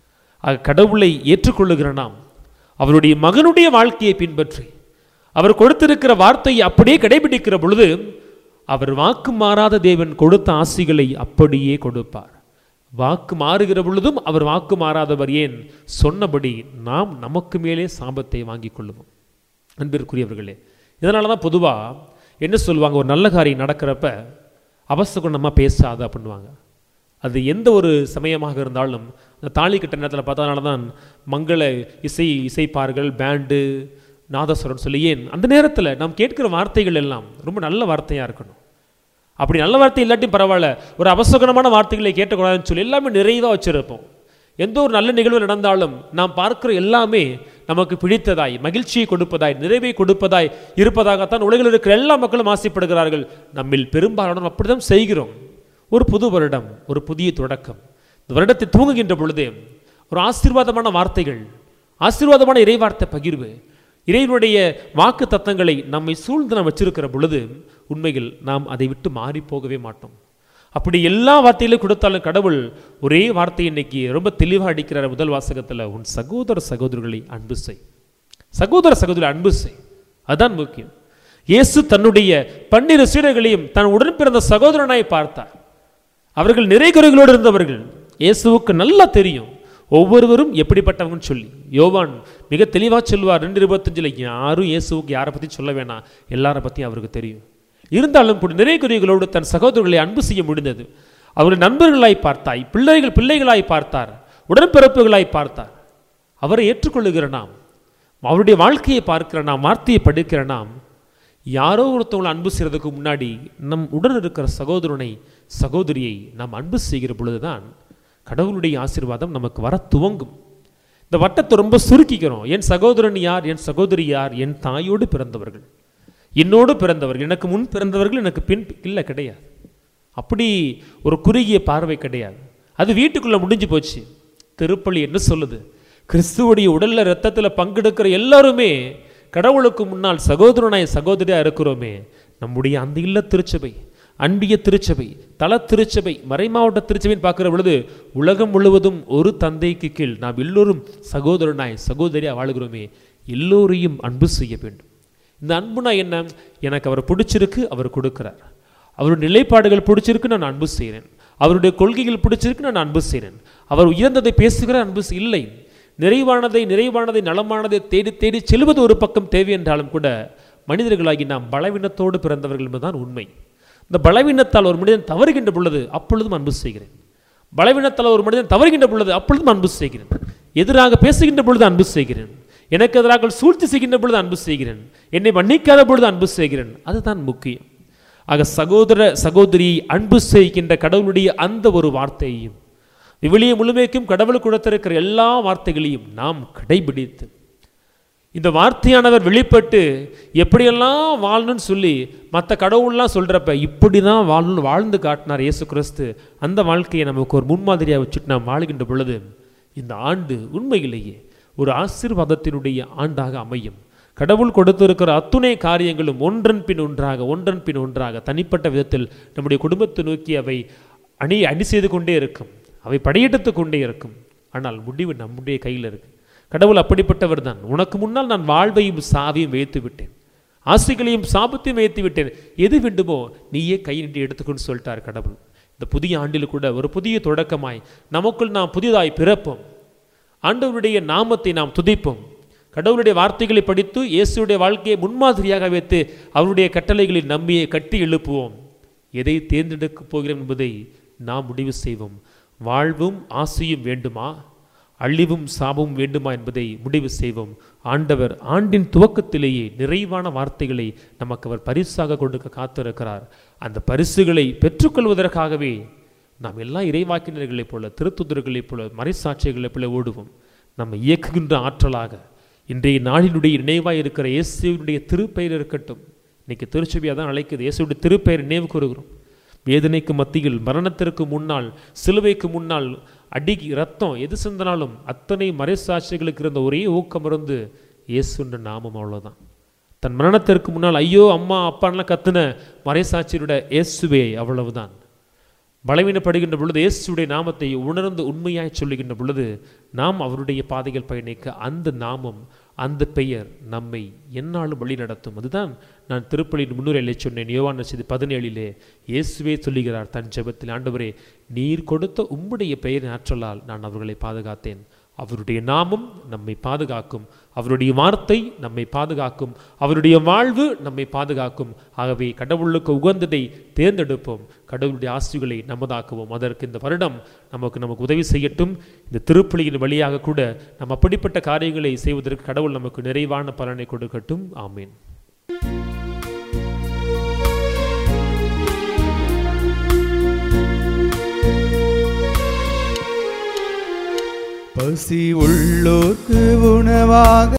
ஆக கடவுளை ஏற்றுக்கொள்ளுகிற நாம் அவருடைய மகனுடைய வாழ்க்கையை பின்பற்றி அவர் கொடுத்திருக்கிற வார்த்தையை அப்படியே கடைபிடிக்கிற பொழுது அவர் வாக்கு மாறாத தேவன் கொடுத்த ஆசிகளை அப்படியே கொடுப்பார். வாக்கு மாறுகிற பொழுதும் அவர் வாக்கு மாறாதவர், ஏன் சொன்னபடி நாம் நமக்கு மேலே சாபத்தை வாங்கி கொள்ளுவோம். அன்பிற்குரியவர்களே, இதனால தான் பொதுவாக என்ன சொல்லுவாங்க, ஒரு நல்ல காரியம் நடக்கிறப்ப அவசகுணமாக பேசாத அப்படின்வாங்க. அது எந்த ஒரு சமயமாக இருந்தாலும் அந்த தாலி கட்ட நேரத்தில் பார்த்ததுனால தான் மங்கள இசை இசைப்பார்கள், பேண்டு, நாதஸ்வரம் சொல்லி, ஏன் அந்த நேரத்தில் நாம் கேட்கிற வார்த்தைகள் எல்லாம் ரொம்ப நல்ல வார்த்தையாக இருக்கணும். அப்படி நல்ல வார்த்தை இல்லாட்டியும் பரவாயில்ல, ஒரு அவசகுணமான வார்த்தைகளை கேட்டக்கூடாதுன்னு சொல்லி எல்லாமே நிறைவாக வச்சுருப்போம். எந்த ஒரு நல்ல நிகழ்வு நடந்தாலும் நாம் பார்க்கிற எல்லாமே நமக்கு பிடித்ததாய், மகிழ்ச்சியை கொடுப்பதாய், நிறைவை கொடுப்பதாய் இருப்பதாகத்தான் உலகில் இருக்கிற எல்லா மக்களும் ஆசைப்படுகிறார்கள். நம்மில் பெரும்பாலானோர் அப்படிதான் செய்கிறோம். ஒரு புது வருடம், ஒரு புதிய தொடக்கம். இந்த வருடத்தை தூங்குகின்ற பொழுதே ஒரு ஆசீர்வாதமான வார்த்தைகள், ஆசீர்வாதமான இறைவார்த்தை பகிர்வு, இறைவனுடைய வாக்கு தத்தங்களை நம்மை சூழ்ந்து நாம் வச்சிருக்கிற பொழுது உண்மையில் நாம் அதை விட்டு மாறி போகவே மாட்டோம். அப்படி எல்லா வார்த்தையிலும் கொடுத்தாலும் கடவுள் ஒரே வார்த்தை இன்னைக்கு ரொம்ப தெளிவாக அடிக்கிறார். முதல் வாசகத்தில், உன் சகோதர சகோதரர்களை அன்பு செய். சகோதர சகோதரி அன்பு செய், அதுதான் முக்கியம். இயேசு தன்னுடைய பன்னிரு சீடர்களையும் தன் உடன் பிறந்த சகோதரனாய் பார்த்தார். அவர்கள் நிறை குறைகளோடு இருந்தவர்கள். இயேசுவுக்கு நல்லா தெரியும் ஒவ்வொருவரும் எப்படிப்பட்டவங்கன்னு சொல்லி. யோவான் மிக தெளிவாக சொல்வார், ரெண்டு இருபத்தஞ்சில், யாரும் இயேசுவுக்கு யாரை பற்றி சொல்ல வேணாம், எல்லாரை பற்றியும் அவருக்கு தெரியும். இருந்தாலும் கூட நிறை குறைகளோடு தன் சகோதரர்களை அன்பு செய்ய முடிந்தது. அவர்கள் நண்பர்களாய் பார்த்தாய், பிள்ளைகள் பிள்ளைகளாய் பார்த்தார், உடன்பிறப்புகளாய் பார்த்தார். அவரை ஏற்றுக்கொள்ளுகிற நாம், அவருடைய வாழ்க்கையை பார்க்கிற நாம், வார்த்தையை படிக்கிற நாம், யாரோ ஒருத்தவங்களை அன்பு செய்கிறதுக்கு முன்னாடி நம் உடன் இருக்கிற சகோதரனை சகோதரியை நாம் அன்பு செய்கிற பொழுதுதான் கடவுளுடைய ஆசீர்வாதம் நமக்கு வர துவங்கும். இந்த வட்டத்தை ரொம்ப சுருக்கிக்கிறோம். என் சகோதரன் யார், என் சகோதரி யார், என் தாயோடு பிறந்தவர்கள், என்னோடு பிறந்தவர்கள், எனக்கு முன் பிறந்தவர்கள், எனக்கு பின் இல்லை, கிடையாது. அப்படி ஒரு குறுகிய பார்வை கிடையாது. அது வீட்டுக்குள்ளே முடிஞ்சு போச்சு. திருப்பலி என்ன சொல்லுது, கிறிஸ்துவுடைய உடல்ல இரத்தத்தில் பங்கெடுக்கிற எல்லாருமே கடவுளுக்கு முன்னால் சகோதரனாய் சகோதரியாக இருக்கிறோமே. நம்முடைய அந்த இல்ல திருச்சபை, அன்பிய திருச்சபை, தல திருச்சபை, மறைமாவட்ட திருச்சபைன்னு பார்க்குற பொழுது உலகம் முழுவதும் ஒரு தந்தைக்கு கீழ் நாம் எல்லோரும் சகோதரனாய் சகோதரியாக வாழ்கிறோமே. எல்லோரையும் அன்பு செய்ய வேண்டும். இந்த அன்புனா என்ன, எனக்கு அவரை பிடிச்சிருக்கு, அவர் கொடுக்குறார். அவருடைய நிலைப்பாடுகள் பிடிச்சிருக்கு, நான் அன்பு செய்கிறேன். அவருடைய கொள்கைகள் பிடிச்சிருக்கு, நான் அன்பு செய்கிறேன். அவர் உயர்ந்ததை பேசுகிற அன்பு இல்லை. நிறைவானதை நிறைவானதை நலமானதை தேடி தேடி செல்வது ஒரு பக்கம் தேவை என்றாலும் கூட மனிதர்களாகி நாம் பலவீனத்தோடு பிறந்தவர்கள் என்பதுதான் உண்மை. இந்த பலவீனத்தால் ஒரு மனிதன் தவறுகின்ற பொழுது அப்பொழுதும் அன்பு செய்கிறேன். பலவீனத்தால் ஒரு மனிதன் தவறுகின்ற பொழுது அப்பொழுதும் அன்பு செய்கிறேன். எதிராக பேசுகின்ற பொழுது அன்பு செய்கிறேன். எனக்கு எதிராக சூழ்ச்சி செய்கின்ற பொழுது அன்பு செய்கிறேன். என்னை மன்னிக்காத பொழுது அன்பு செய்கிறேன். அதுதான் முக்கியம். ஆக சகோதர சகோதரியை அன்பு செய்கின்ற கடவுளுடைய அந்த ஒரு வார்த்தையையும் விவிலியம் முழுமைக்கும் கடவுள் கொடுத்திருக்கிற எல்லா வார்த்தைகளையும் நாம் கடைபிடித்து இந்த வார்த்தையானவர் வெளிப்பட்டு எப்படியெல்லாம் வாழணும்னு சொல்லி மற்ற கடவுள்லாம் சொல்கிறப்ப இப்படி தான் வாழணும் வாழ்ந்து காட்டினார் இயேசு கிறிஸ்து. அந்த வாழ்க்கையை நமக்கு ஒரு முன்மாதிரியாக வச்சுட்டு நாம் வாழ்கின்ற பொழுது இந்த ஆண்டு உண்மையிலேயே ஒரு ஆசீர்வாதத்தினுடைய ஆண்டாக அமையும். கடவுள் கொடுத்திருக்கிற அத்துணை காரியங்களும் ஒன்றன் பின் ஒன்றாக ஒன்றன் பின் ஒன்றாக தனிப்பட்ட விதத்தில் நம்முடைய குடும்பத்தை நோக்கி அவை அணி அணி செய்து கொண்டே இருக்கும், அவை படையெடுத்து கொண்டே இருக்கும். ஆனால் முடிவு நம்முடைய கையில் இருக்கு. கடவுள் அப்படிப்பட்டவர் தான். உனக்கு முன்னால் நான் வாழ்வையும் சாவியும் வைத்து விட்டேன், ஆசைகளையும் சாபத்தையும் வைத்து விட்டேன், எது வேண்டுமோ நீயே கை நீட்டி எடுத்துக்கொண்டு சொல்லிட்டார் கடவுள். இந்த புதிய ஆண்டில் கூட ஒரு புதிய தொடக்கமாய் நமக்குள் நாம் புதியதாய் பிறப்போம். ஆண்டவருடைய நாமத்தை நாம் துதிப்போம். கடவுளுடைய வார்த்தைகளை படித்து இயேசுடைய வாழ்க்கையை முன்மாதிரியாக வைத்து அவருடைய கட்டளைகளில் நம்பியை கட்டி எழுப்புவோம். எதை தேர்ந்தெடுக்கப் போகிறோம் என்பதை நாம் முடிவு செய்வோம். வாழ்வும் ஆசையும் வேண்டுமா, அழிவும் சாபமும் வேண்டுமா என்பதை முடிவு செய்வோம். ஆண்டவர் ஆண்டின் துவக்கத்திலேயே நிறைவான வார்த்தைகளை நமக்கு அவர் பரிசாக கொடுக்க காத்திருக்கிறார். அந்த பரிசுகளை பெற்றுக்கொள்வதற்காகவே நாம் எல்லாம் இறைவாக்கினர்களைப் போல, திருத்துதர்களைப் போல, மறைசாட்சிகளைப் போல ஓடுவோம். நம்ம இயக்குகின்ற ஆற்றலாக இன்றைய நாளினுடைய நினைவாக இருக்கிற இயேசுவினுடைய திருப்பெயர் இருக்கட்டும். இன்னைக்கு திருச்சபையாக தான் அழைக்குது. இயேசுடைய திருப்பெயர் நினைவு கூறுகிறோம். வேதனைக்கு மத்தியில், மரணத்திற்கு முன்னால், சிலுவைக்கு முன்னால் அடி ரத்தம் எது சிந்தனாலும் அத்தனை மறைசாட்சிகளுக்கு இருந்த ஒரே ஊக்கம் இருந்து இயேசுன்ற நாமம். அவ்வளோதான். தன் மரணத்திற்கு முன்னால் ஐயோ அம்மா அப்பான்லாம் கத்துன மறைசாட்சியோட இயேசுவே அவ்வளவுதான். பலவீனப்படுகின்ற பொழுது இயேசுடைய நாமத்தை உணர்ந்து உண்மையாய் சொல்லுகின்ற பொழுது நாம் அவருடைய பாதைகள் பயணிக்க அந்த நாமம், அந்த பெயர் நம்மை எந்நாளும் வழி நடத்தும். அதுதான் நான் திருப்பலியின் முன்னுரையிலே சொன்னேன். யோவான் நற்செய்தி பதினேழிலே இயேசுவே சொல்லுகிறார் தன் ஜெபத்தில், ஆண்டவரே நீர் கொடுத்த உம்முடைய பெயரின் ஆற்றலால் நான் அவர்களை பாதுகாத்தேன். அவருடைய நாமம் நம்மை பாதுகாக்கும், அவருடைய வார்த்தை நம்மை பாதுகாக்கும், அவருடைய வாழ்வு நம்மை பாதுகாக்கும். ஆகவே கடவுளுக்கு உகந்ததை தேர்ந்தெடுப்போம், கடவுளுடைய ஆசிகளை நமதாக்குவோம். அதற்கு இந்த வருடம் நமக்கு நமக்கு உதவி செய்யட்டும். இந்த திருப்பலியின் வழியாக கூட நாம் அப்படிப்பட்ட காரியங்களை செய்வதற்கு கடவுள் நமக்கு நிறைவான பலனை கொடுக்கட்டும். ஆமீன். பசி உள்ளோர்க்கு உணவாக